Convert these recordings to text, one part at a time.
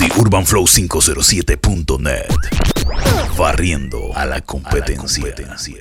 UrbanFlow507.net. Barriendo a la competencia.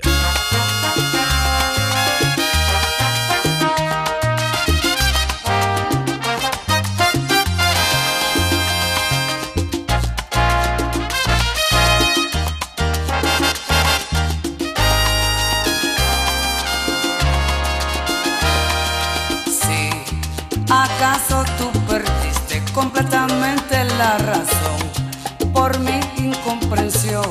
¿Acaso tú perdiste completamente la razón por mi incomprensión?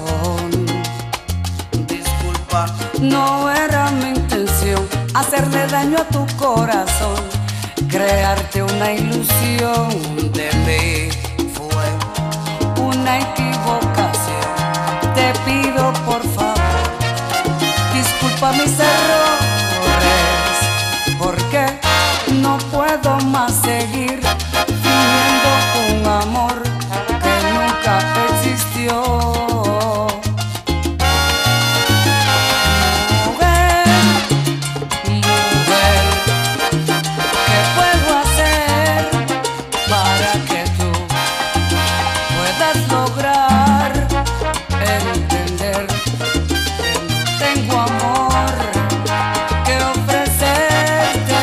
Disculpa, no era mi intención hacerle daño a tu corazón. Crearte una ilusión de mí fue una equivocación. Te pido por favor, disculpa mis errores, porque no puedo más seguir fingiendo un amor que nunca existió. Mujer, ¿qué puedo hacer para que tú puedas lograr entender que no tengo amor que ofrecerte?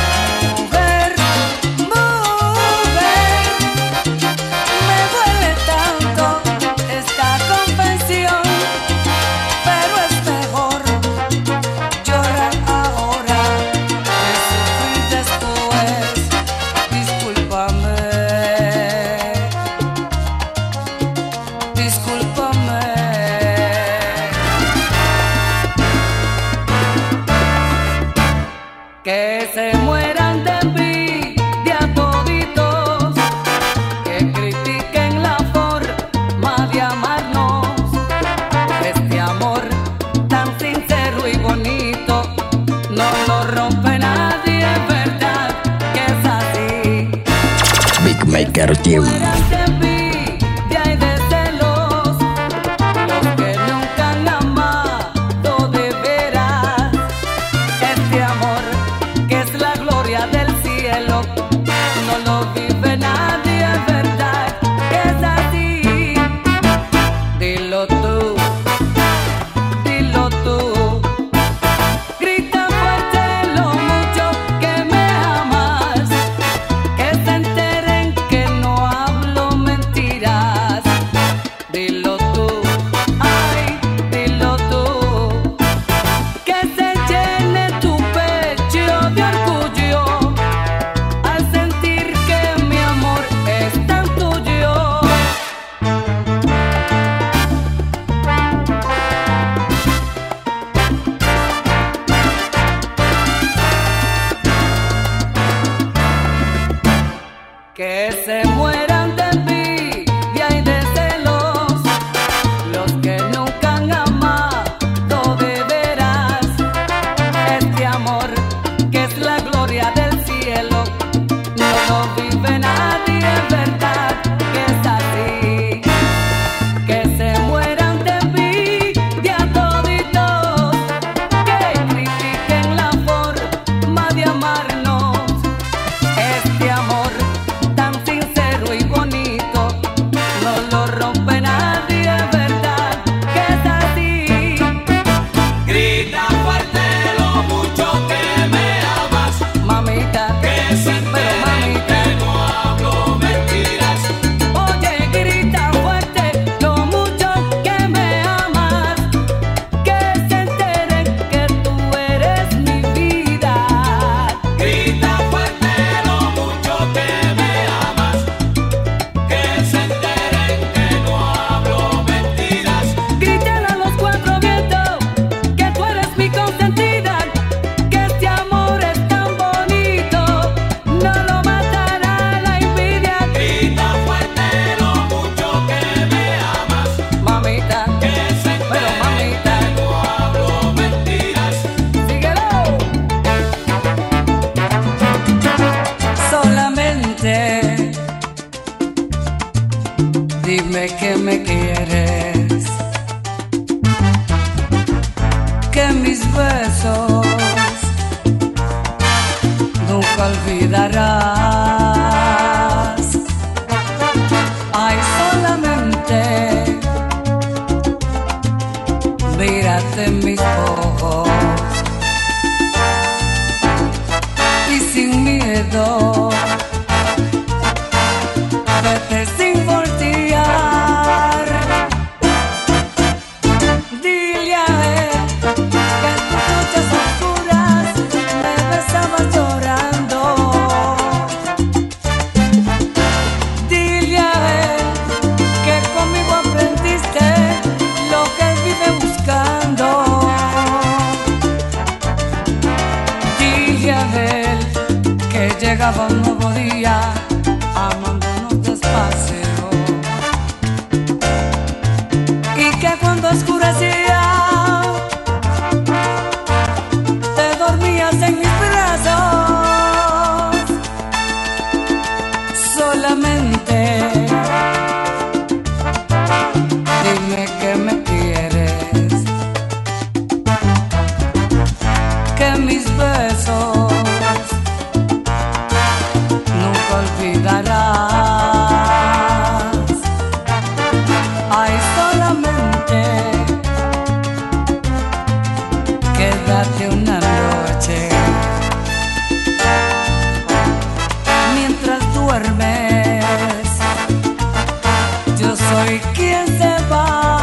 Que se mueran de envidia toditos, que critiquen la forma de amarnos. Este amor tan sincero y bonito no lo rompe nadie, es verdad que es así. Big Maker Team. Que se mueran de envidia y de celos los que nunca han amado de veras. Este amor que es la gloria del cielo no lo vive nadie, es verdad que es así. Que se mueran de envidia toditos, que critiquen la forma de amarnos. Este amor tan sincero y bonito no lo rompe nadie, es verdad que es así. Grita fuerte lo mucho que me amas, Mamita, que se pero mamita, que no hablo mentiras. oye, grita fuerte lo mucho que me amas, que se enteren que tú eres mi vida. Grita fuerte lo mucho que me amas, que se enteren que no hablo mentiras. Grítale a los cuatro vientos que tú eres mi consentida, que este amor es tan bonito, no lo matará la envidia. Grita fuerte lo mucho que me amas, Mamita, que se pero enteren mamita, que no hablo mentiras. síguelo. Solamente dime que me quieres, que mis besos nunca olvidarás. Ay, de mis ojos y sin miedo vete sin voltear. Dile a él que en tus noches oscuras me besabas llorando. Dile a él que conmigo aprendiste lo que él vive buscando. Dile a él que llegaba un nuevo día amándonos despacio y que cuando oscurecía te dormías en mis brazos. Solamente dime que me quieres, que mis besos nunca olvidarás. Ay, solamente quédate una noche mientras duermes. Yo soy quien se va.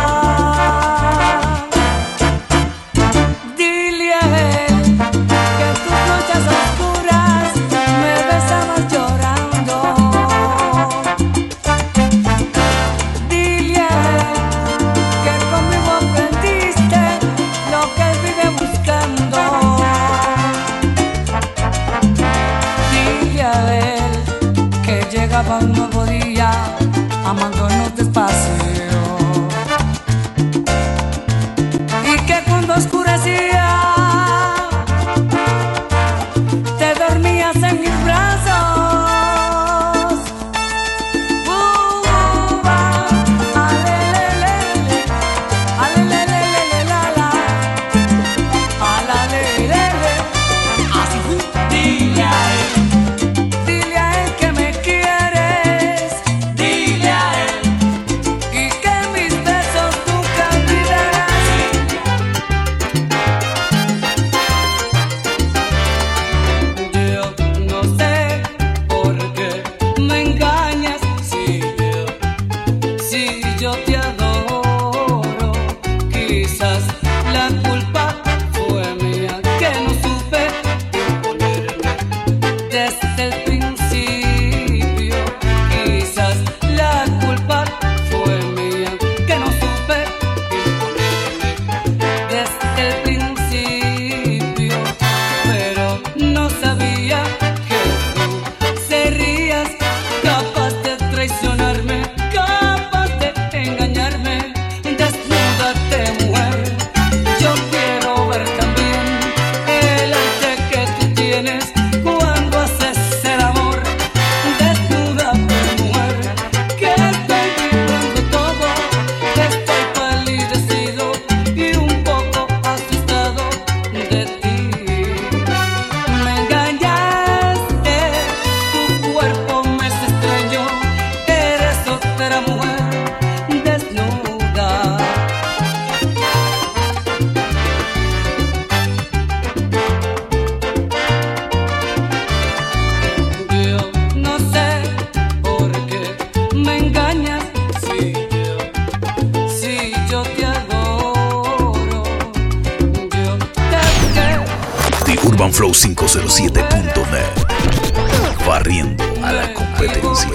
Dile a él que en tus noches oscuras me besabas llorando. Dile a él que conmigo aprendiste lo que él vive buscando. Dile a él que llegaba un nuevo día amándonos despacio y que cuando oscurecía te dormías en mis brazos. Alelelele, alelelele, la, la, alalelele. Así fue. Dile a él que me quieres. Dile a él y que mis besos nunca olvidarás. Yo no sé por qué me engañas si yo te adoro. Quizás la culpa fue mía que no supe imponerme desde el principio. Quizás la culpa fue mía que no supe imponerme desde el principio. Pero no sabía que tú serías capaz de traicionarme, capaz de engañarme. Desnúdate, mujer. Yo quiero ver también el arte que tú tienes cuando haces el amor. Desnúdate, mujer, que estoy vibrando todo. Estoy palidecido y un poco asustado de ti. Me engañaste, tu cuerpo me es extraño. Eres otra mujer desnuda. Yo no sé por qué me engañas si yo te adoro. Yo te quiero. TheUrbanFlow507.net. Barriendo a la competencia.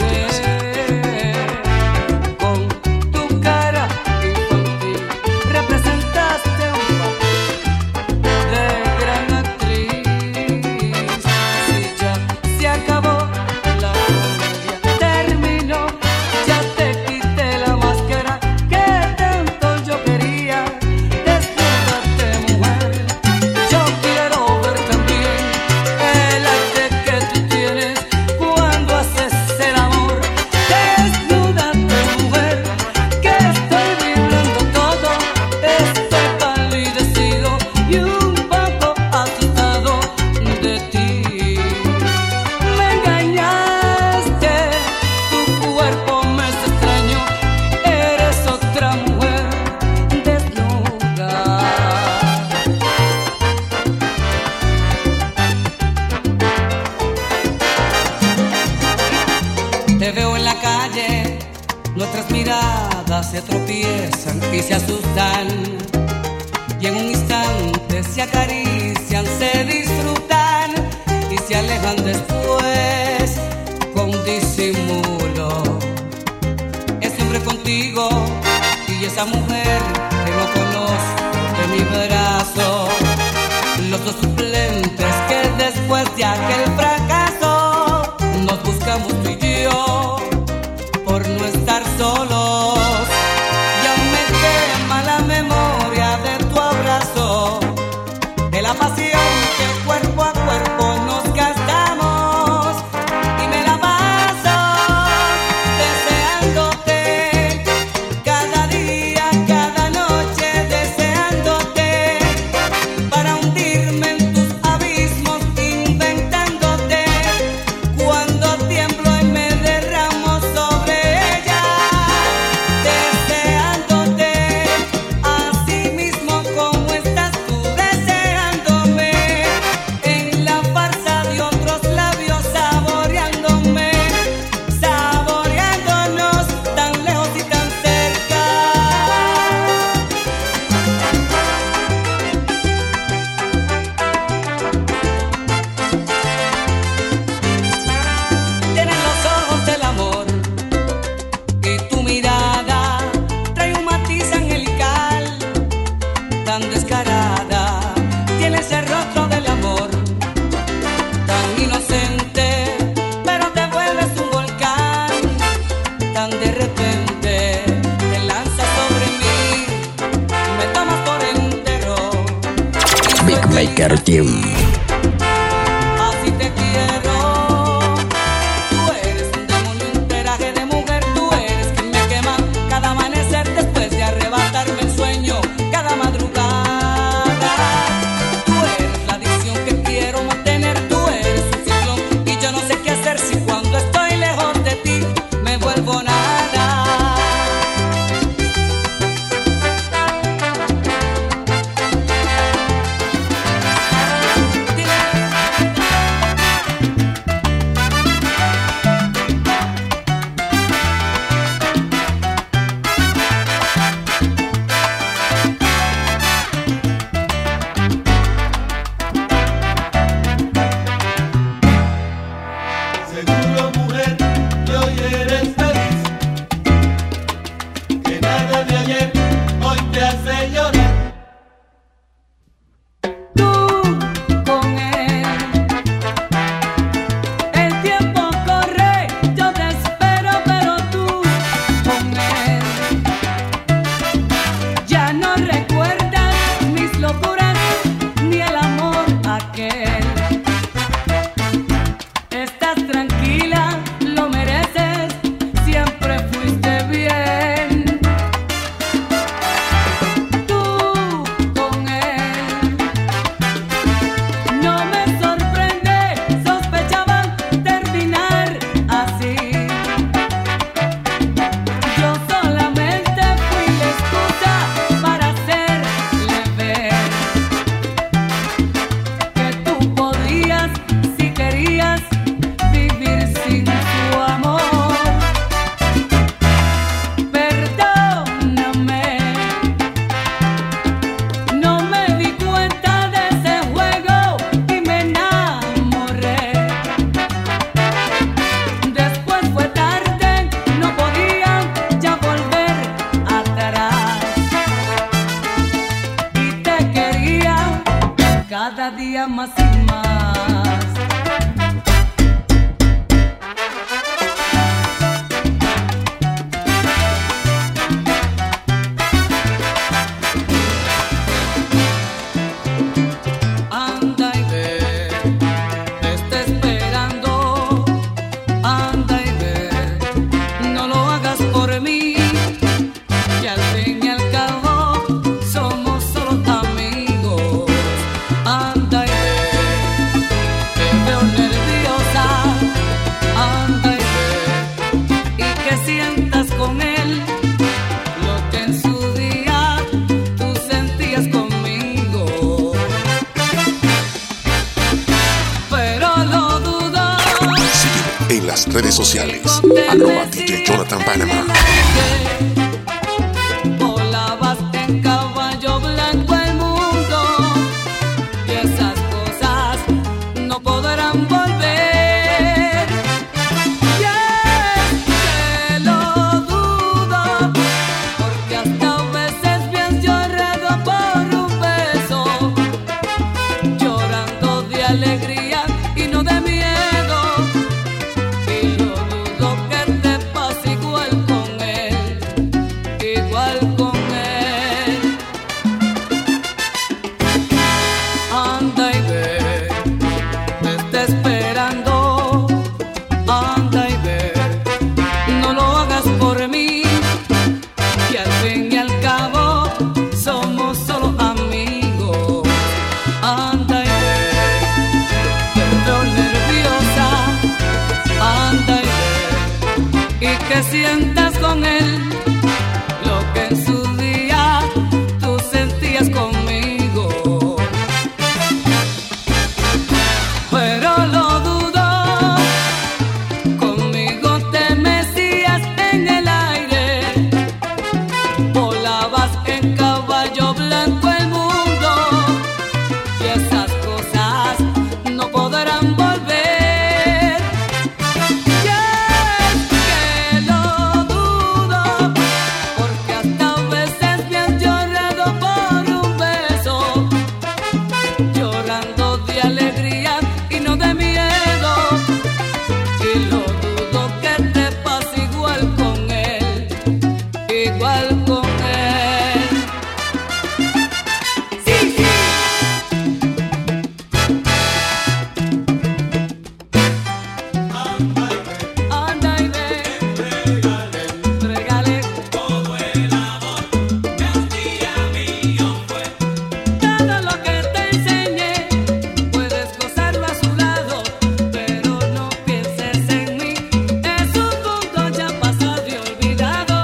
Con tu cara infantil representaste un papel de gran actriz. Si ya se acabó la comedia, terminó, ya te quité la máscara que tanto yo quería. Desnúdate, mujer. Yo quiero ver también el arte que tú tienes cuando haces el amor. te veo en la calle, nuestras miradas se tropiezan y se asustan. Y en un instante se acarician, se disfrutan y se alejan después con disimulo. Es siempre contigo y esa mujer que no conozco de mi brazo. Los dos suplentes que después de aquel fracaso nos buscamos tú y yo por no estar solos. Y aún me quema la memoria de tu abrazo, de la pasión que cuerpo a cuerpo nos gastamos. Y me la paso deseándote, cada día, cada noche deseándote, para hundirme en tus abismos inventándote. Cuando tiemblo y me derramo sobre ella, deseándote, así mismo como estás tú deseándome, en la farsa de otros labios saboreándome, saboreándonos tan lejos y tan cerca. Tienes los ojos del amor y tu mirada trae un matiz angelical tan descarada. Tienes el rostro del amor tan inocente, pero te vuelves un volcán tan de repente. Te lanzas sobre mí, me tomas por entero. Big Maker Team. Así te quiero. Tú eres un demonio, un pelaje de mujer. Tú eres quien me quema cada amanecer después de arrebatarme el sueño cada madrugada. Tú eres la adicción que quiero mantener. Tú eres un ciclón y yo no sé qué hacer si cuando estoy lejos de ti me vuelvo nada. Seguro, mujer, que hoy eres feliz, que nada de ayer hoy te hace llorar. Tú con él, el tiempo corre, yo te espero, pero tú con él ya no recuerdas mis locuras ni el amor aquel. Estás tranquila, lo mereces, siempre fuiste bien. Tú con él, no me sorprende, sospechaba terminar así. Yo solamente fui la excusa para hacerle ver que tú podías, si querías, vivir sin su amor. Perdóname, no me di cuenta de ese juego y me enamoré. Después fue tarde, no podía ya volver atrás. Y te quería cada día más y más. Anda y ve, te está esperando. Anda y ve, no lo hagas por mí, que al fin y al cabo somos solo amigos. Anda y ve, te veo nerviosa. Anda y ve, y que sientas con él lo que en su día tú sentías conmigo. Pero lo dudo. Sígueme en las redes sociales. Arroba DJ Jonathan Panama. Volabas en caballo blanco el mundo y esas cosas no podrán volver. Y es que lo dudo, porque hasta a veces bien llorado por un beso, llorando de alegría y no de miedo. Y yo dudo que te pase igual con él, igual con él. Anda y ve, te está esperando. Anda y ve, no lo hagas por mí, que al fin y al cabo somos solo amigos. Anda y ve, te veo nerviosa. Anda y ve, y que sientas con él lo que en su día tú sentías conmigo. Pero lo dudo, conmigo te mecías en el aire, volabas en caballo blanco el mundo y esas cosas no podrán volver. Y es que lo dudo, porque hasta a veces me has llorado por un beso, llorando de alegría y no de miedo. Y lo dudo que te pase igual con él, igual con él. Sí, sí. Anda y ve, entrégale Todo el amor que un día mío fue. todo lo que te enseñé. Puedes gozarlo a su lado, pero no pienses en mí. Es un mundo ya pasado y olvidado.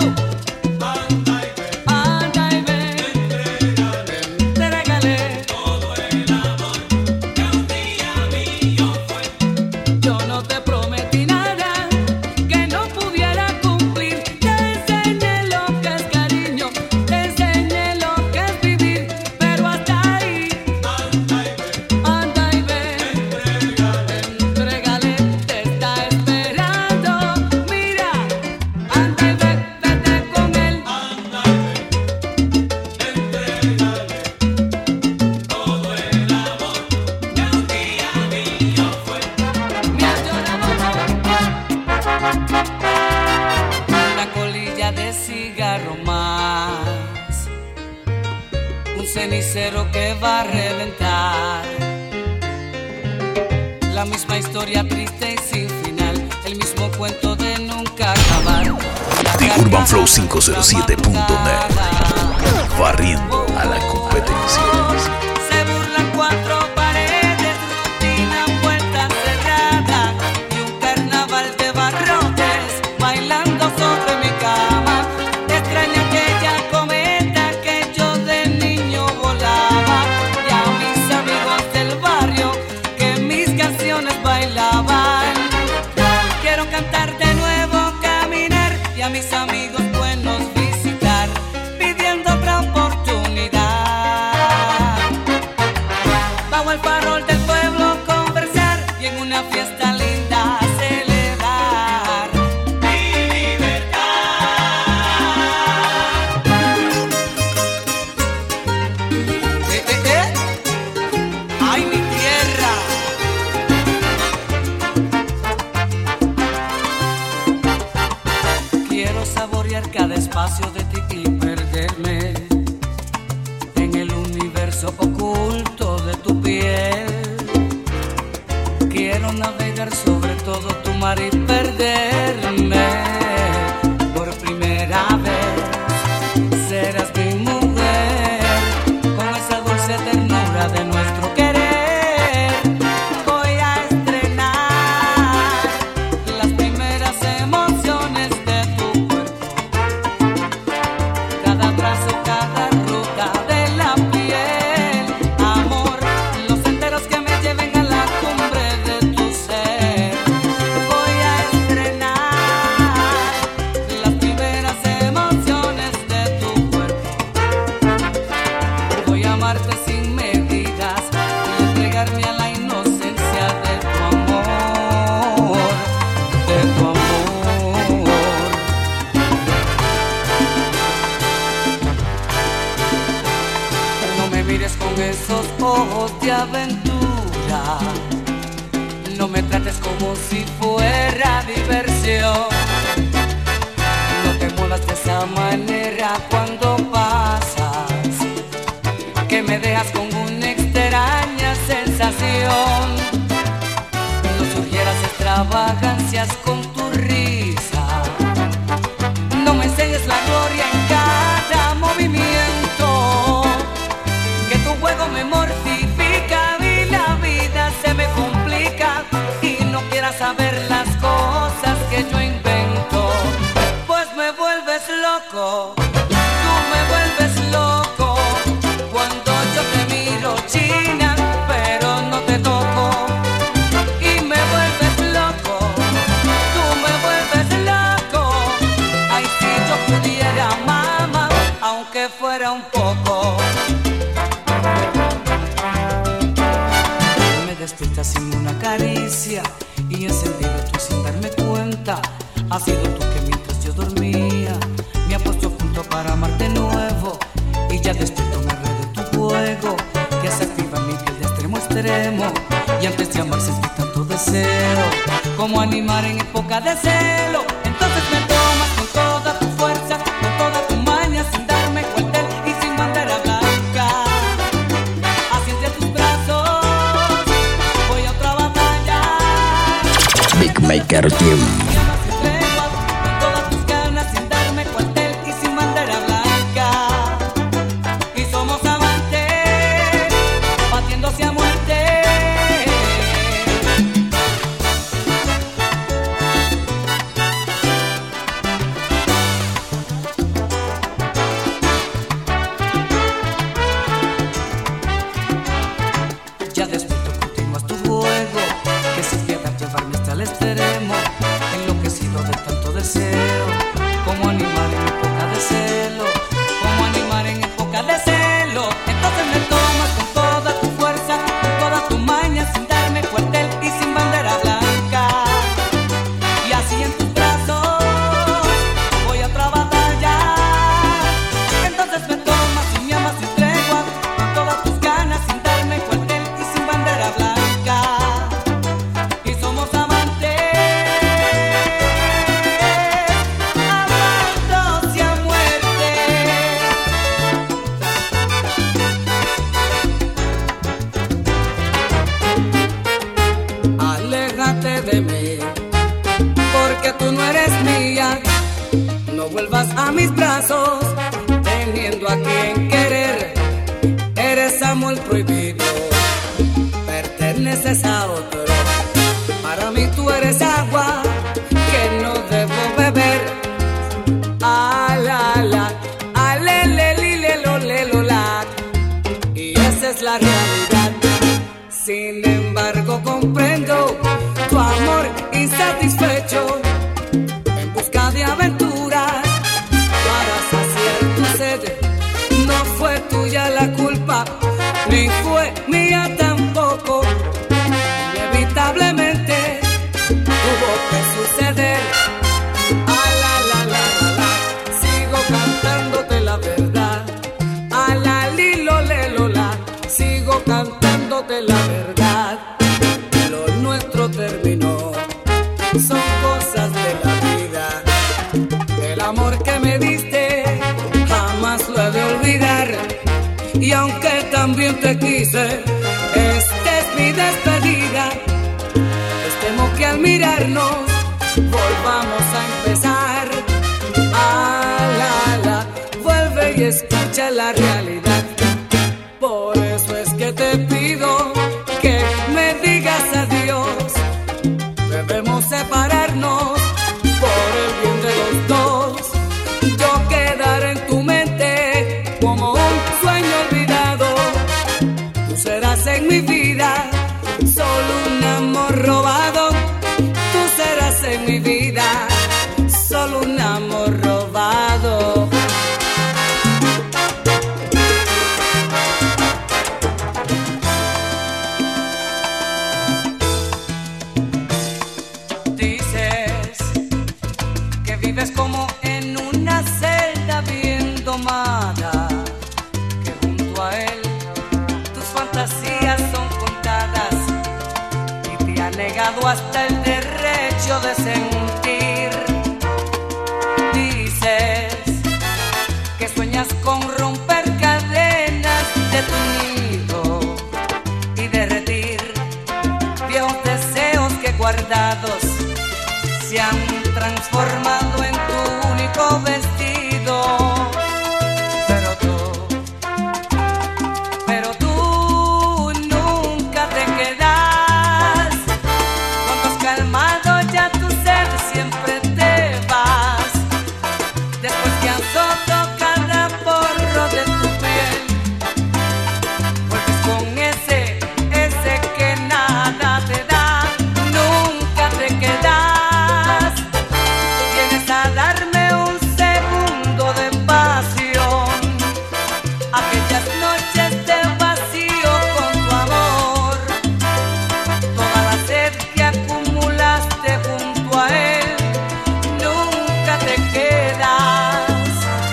Anda y ve, entrégale Todo el amor que un día mío fue. Yo no te prometí nada que no pudiera cumplir. Te enseñé lo que es cariño, te enseñé lo que es vivir, pero hasta ahí. Anda y ve, entrégale, te está esperando. Mira, anda y ve, vete con él. Todo el amor que un día mío fue. Me has llorado una colilla de cigarro más, un cenicero que va a reventar, la misma historia triste y sin final, el mismo cuento de nunca acabar. The UrbanFlow507.net. Barriendo a la competencia. Se burlan cuatro paredes, rutina, puerta cerrada y un carnaval de barrotes bailando sobre mi cama. Extraña aquella cometa que yo de niño volaba y a mis amigos del barrio que mis canciones bailaban. Quiero cantar de nuevo, caminar y a mis amigos buenos visitar, pidiendo otra oportunidad. Bajo el farol del pueblo conversar y en una fiesta linda celebrar mi libertad. ¡Ay, mi tierra! Quiero saborear cada espacio de ti y perderme en el universo oculto de tu piel. Quiero navegar sobre todo tu mar y perderme por primera vez. Serás mi mujer con esa dulce ternura de nuestro querer. Voy a estrenar las primeras emociones de tu cuerpo, cada abrazo, cada ruta de la piel. Amor, los senderos que me lleven a la cumbre de tu ser. Voy a con esos ojos de aventura. No me trates como si fuera diversión. No te muevas de esa manera cuando pasas, que me dejas con una extraña sensación. No surgieras extravagancias con tu risa. No me enseñes la gloria en cada movimiento, que tu juego me mortifica y la vida se me complica, y no quieras saber las cosas que yo invento, pues me vuelves loco. Tú me vuelves loco cuando yo te miro, china, pero no te toco, y me vuelves loco. Tú me vuelves loco. Ay, si yo pudiera, mamá, aunque fuera un poco. Me despiertas sin una caricia y encendido tú sin darme cuenta. Has sido tú que mientras yo dormía me ha puesto a punto para amarte de nuevo, y ya despierto me enredo en tu juego, que se activa mi piel de extremo a extremo. Y antes de amar sentí tanto deseo, como animar en época de celo. Entonces me tomas con toda tu fuerza, con toda tu maña, sin darme cuartel y sin bandera blanca. Así entre tus brazos voy a otra batalla. Big Maker Team. Con todas tus ganas, sin darme cuartel y sin bandera blanca. Y somos amantes, batiéndose a muerte. Ya despierto, continúas tu juego, que sin piedad llevarme hasta el extremo, enloquecido de tanto deseo, como animar en época de celo, como animar en época de celo. Entonces me tomas con toda tu fuerza, con toda tu maña, sin darme cuartel y sin bandera blanca. Y así en tus brazos voy a otra batalla. Entonces me tomas y me amas sin tregua, con todas tus ganas, sin darme cuartel y sin bandera blanca. Y somos amantes, amándose a muerte. Aléjate de mí, porque tú no eres mía. No vuelvas a mis brazos, teniendo a quien querer. Eres amor prohibido, perteneces a otro. Para mí tú eres agua que no debo beber. Ah, la, la, ah, le, li, le, lo, la. Y esa es la realidad. Sin embargo comprendo tu amor insatisfecho, en busca de aventuras para saciar tu sed. No fue tuya la culpa, ni fue mía tampoco. Inevitablemente tuvo que suceder. Ah, la, sigo cantándote la verdad. Ah, la, la, sigo cantándote la verdad. Lo nuestro terminó, son cosas de la vida. El amor que me diste jamás lo he de olvidar. Y aunque también te quise, esta es mi despedida. Pues temo que al mirarnos volvamos a empezar. Ah, la, vuelve y escucha la realidad. Por eso es que te pido que me digas adiós. Debemos separarnos por el bien de los dos. Yo quedaré en tu mente como un sueño olvidado. Tú serás en mi vida solo un amor robado. Tú serás en mi vida solo un amor robado. Como en una celda bien domada, que junto a él Dices que sueñas con romper cadenas de tu nido y derretir viejos deseos que guardados se han transformado en tu único vestido. Pero tú nunca te quedas. Cuando has calmado ya tu sed siempre te vas. Después que has roto cada porro de tu piel, vuelves con ese que nada te da. Nunca te quedas. Vienes a darme un segundo de pasión. Aquellas noches de vacío con tu amor, toda la sed que acumulaste junto a él, nunca te quedas.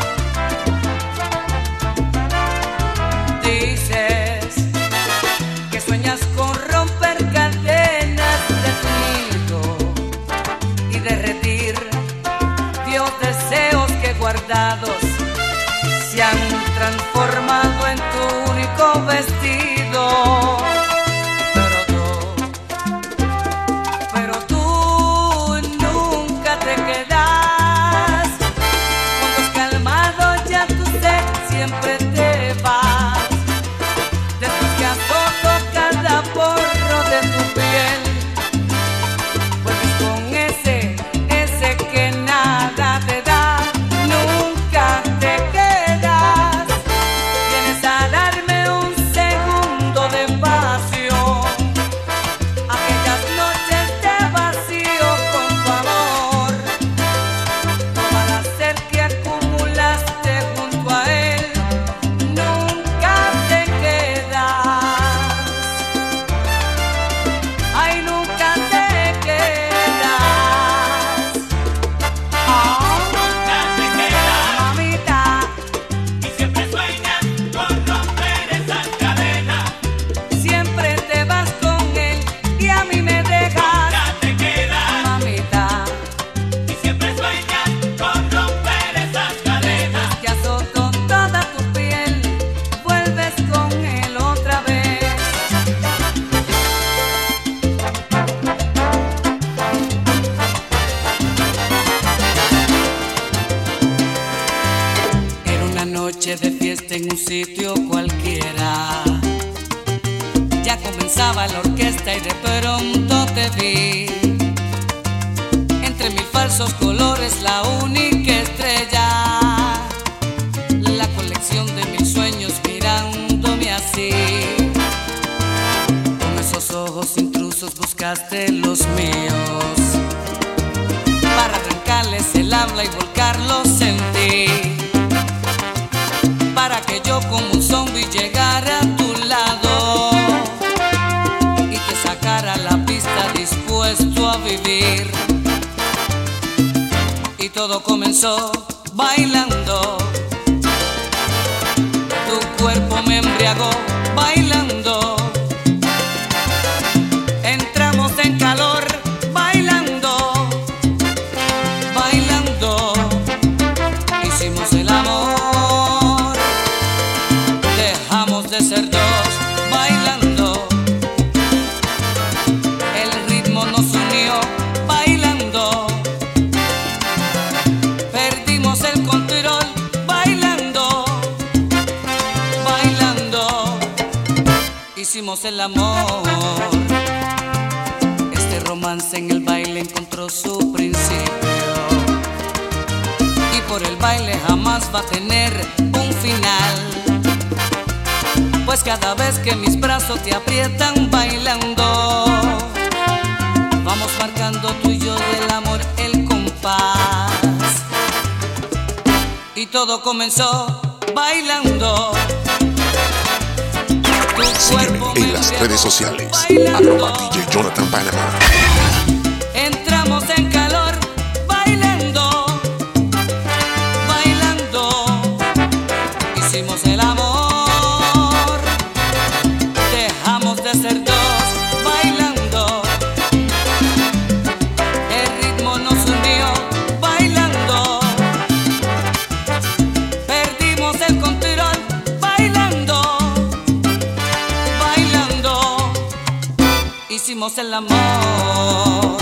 Dices que sueñas con romper cadenas de tu nido y derretir viejos deseos que guardados se han transformado en tu único vestido. Pero tú nunca te quedas. Cuando has calmado ya tu sed siempre te vas. Después que has roto cada porro de tu piel, vuelves con ese que nada te da. Nunca te quedas. Vienes a darme un segundo de pasión. Aquellas noches de vacío con tu amor, toda la sed que acumulaste junto a él, nunca te quedas. Ay, nunca te quedas. Nunca te quedas Mamita, y siempre sueñas con romper esas cadenas. siempre te vas con él y a mí me dejas. Nunca te quedas Mamita, y siempre sueñas con romper esas cadenas. que azoto toda tu piel, vuelves con él otra vez. Era una noche de fiesta en un sitio cualquiera. Ya comenzaba la orquesta y de pronto te vi. Entre mil falsos colores, la única estrella. La colección de mil sueños mirándome así. Con esos ojos intrusos buscaste los míos, para arrancarles el habla y volcarlos en ti, para que yo como un zombie llegara a tu lado y te sacara a la pista dispuesto a vivir. Y todo comenzó bailando. Tu cuerpo me embriagó bailando. Entramos en calor bailando, bailando. Hicimos el amor. Dejamos de ser dos bailando. El ritmo nos unió bailando. Perdimos el control bailando, bailando. Hicimos el amor. Este romance en el baile encontró su principio y por el baile jamás va a tener un final. Pues cada vez que mis brazos te aprietan bailando, vamos marcando tú y yo del amor el compás. Y todo comenzó bailando. Tu Sígueme cuerpo en me las embriagó redes sociales. bailando. @DJ Jonathan Panama. Entramos en calor bailando, bailando. Hicimos el amor. Dejamos de ser dos bailando. El ritmo nos unió bailando. hicimos el amor.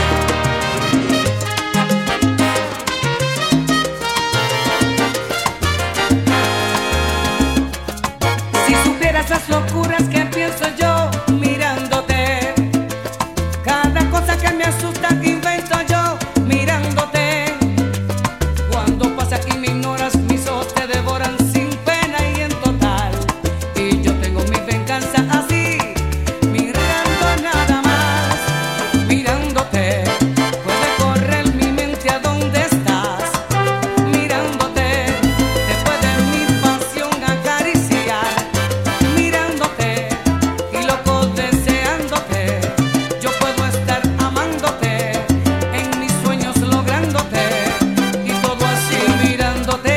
Si supieras las locuras que pienso yo mirándote, cada cosa que me asusta que invento yo mirándote. Cuando pasas y me ignoras, mis ojos te devoran sin pena y en total. Y yo tengo mi venganza así, mirando nada más, mirándote. Puede correr mi mente a donde estás, mirándote. Te puede mi pasión acariciar, mirándote. Y loco deseándote, yo puedo estar amándote, en mis sueños lográndote. Y todo así mirándote.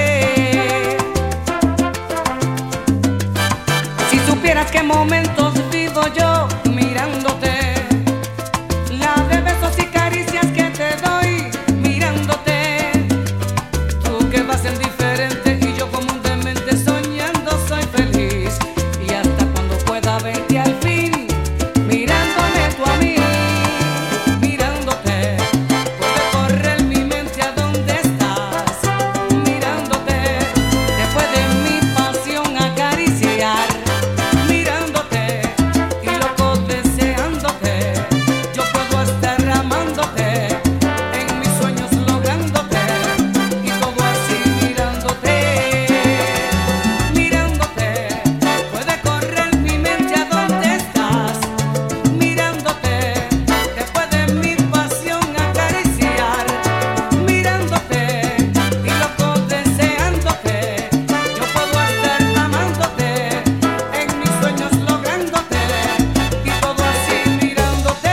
Si supieras qué momentos vivo yo mirándote, la de besos y caricias que te doy mirándote. Tú que vas en diferente y yo como un demente soñando soy feliz. Y hasta cuando pueda verte al fin, mirándome tú a mí, mirándote. Puede correr mi mente a donde estás, mirándote. Te puede mi pasión acariciar, mirándote. Y loco deseándote, yo puedo estar amándote, en mis sueños lográndote. Y todo así mirándote, mirándote. Puede correr mi mente a donde estás, mirándote. Te puede mi pasión acariciar, mirándote. Y loco deseándote, yo puedo estar amándote, en mis sueños lográndote. Y todo así mirándote.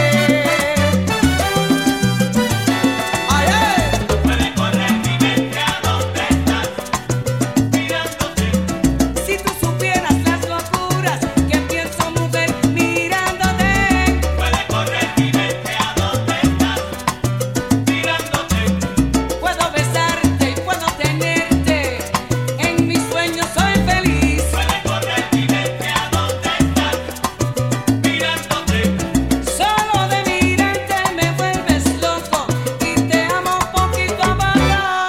Ay, ay. Puede correr mi mente a donde estás, mirándote. Si tú supieras las locuras que pienso, mujer, mirándote. Puede correr mi mente a donde estás, mirándote. Puedo besarte y puedo tenerte, en mis sueños soy feliz. Puede correr mi mente a donde estás, mirándote. Solo de mirarte me vuelves loco y te amo poquito a poco.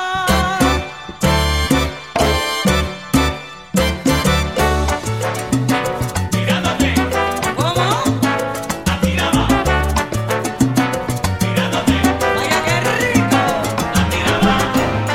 Mirándote, ¿Cómo? a ti nada más. Mirándote, Vaya qué rico. a ti nada más.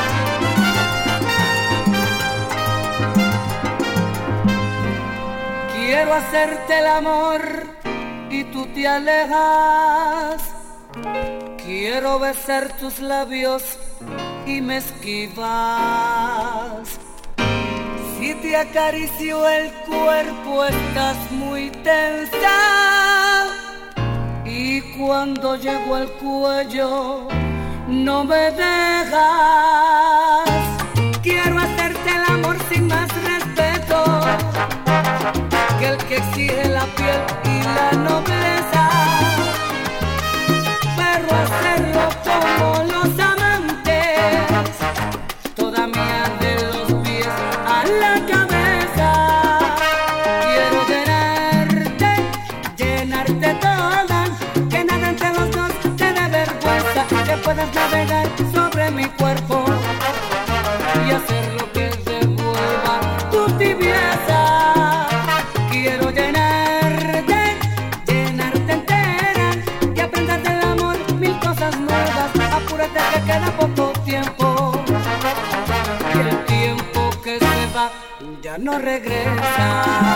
Quiero hacerte el amor y tú te alejas. Quiero besar tus labios y me esquivas. Si te acaricio el cuerpo estás muy tensa. Y cuando llego al cuello no me dejas. Quiero hacerte el amor sin más respeto que el que exige la piel y la nobleza, pero hacerlo como los amantes, toda mía de los pies a la cabeza. Quiero llenarte toda, que nada entre los dos te dé vergüenza, que puedas navegar sobre mi cuerpo y hacer lo que devuelva tu tibieza. Quiero llenarte entera y aprender del amor mil cosas nuevas. Apúrate que queda poco tiempo y el tiempo que se va ya no regresa.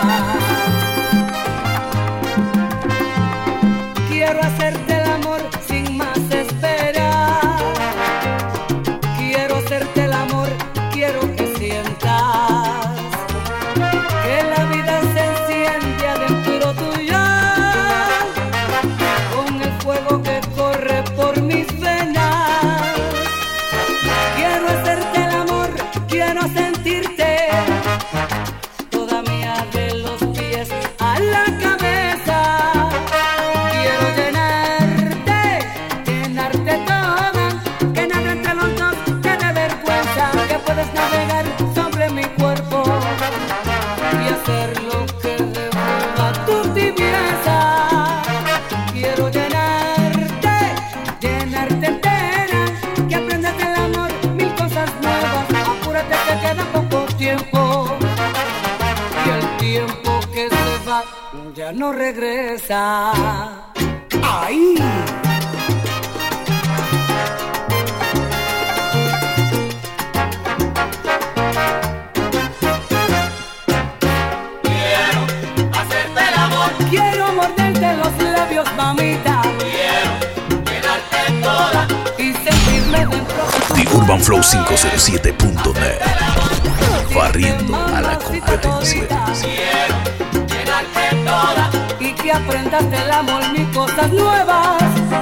Quiero hacerte el amor sin más esperar. Quiero hacerte el amor, quiero que sientas que la vida se enciende adentro tuyo con el fuego que corre por mis venas. Quiero hacerte el amor, quiero sentirte toda mía de los pies a la cabeza. Quiero llenarte Acuérdate que queda poco tiempo y el tiempo que se va ya no regresa. ¡Ay! Quiero morderte los labios, mamita. Quiero quedarte toda Y sentirme dentro de tu TheUrbanFlow507.net. Barriendo a la competencia. quiero quedarte toda. y que aprendas del amor ni cosas nuevas.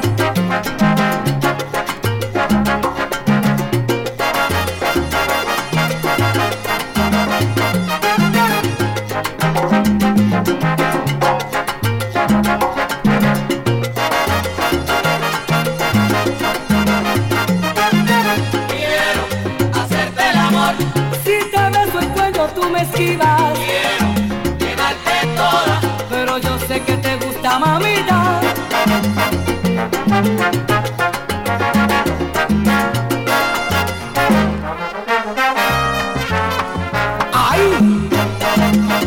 Quiero hacerte el amor. Si te beso el cuello tú me esquivas, Quiero quedarte toda. pero yo sé que te gusta, mamita. ¡Ay!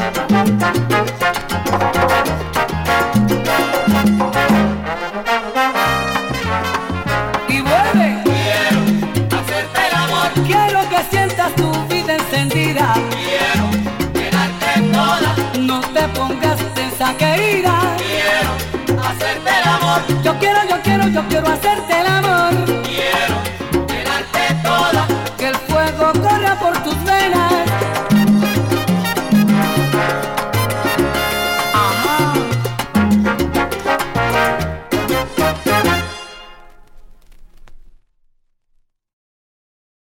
Y vuelve. Quiero hacerte el amor. Quiero que sientas tu vida encendida. Quiero quedarte toda. No te pongas tensa, querida. Quiero hacerte el amor. Yo quiero hacerte el amor.